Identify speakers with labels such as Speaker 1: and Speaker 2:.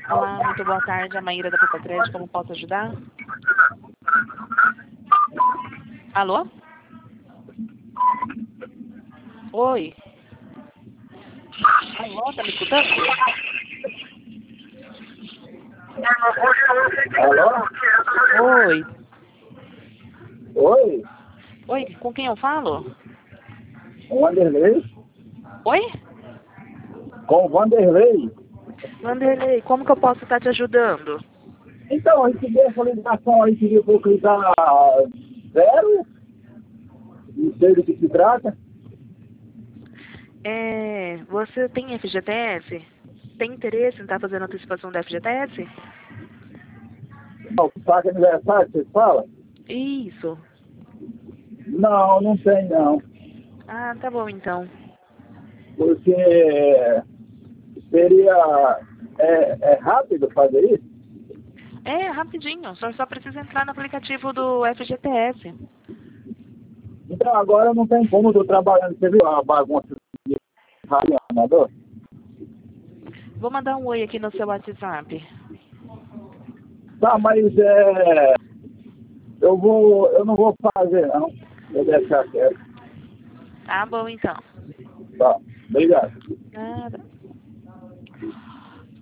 Speaker 1: Olá, muito boa tarde, a Maíra da Poupa Crédito, como posso ajudar? Alô? Oi? Alô, tá me escutando?
Speaker 2: Alô?
Speaker 1: Oi?
Speaker 2: Oi?
Speaker 1: Oi, com quem eu falo?
Speaker 2: Com Vanderlei?
Speaker 1: Oi?
Speaker 2: Com Vanderlei?
Speaker 1: Vanderlei, como que eu posso estar te ajudando?
Speaker 2: Então, a gente deu essa ligação aí, queria clicar zero, não sei do que se trata.
Speaker 1: Você tem FGTS? Tem interesse em estar fazendo antecipação da FGTS?
Speaker 2: Não, saca aniversário, você fala?
Speaker 1: Isso.
Speaker 2: Não, não tem não.
Speaker 1: Ah, tá bom então.
Speaker 2: Porque seria rápido fazer isso?
Speaker 1: É, rapidinho, só precisa entrar no aplicativo do FGTS.
Speaker 2: Então agora não tem como, eu tô trabalhando, você viu a bagunça de rádio amador?
Speaker 1: Vou mandar um oi aqui no seu WhatsApp.
Speaker 2: Tá, mas eu não vou fazer não, vou deixar quieto.
Speaker 1: Tá bom então.
Speaker 2: Tá, obrigado.
Speaker 1: Nada.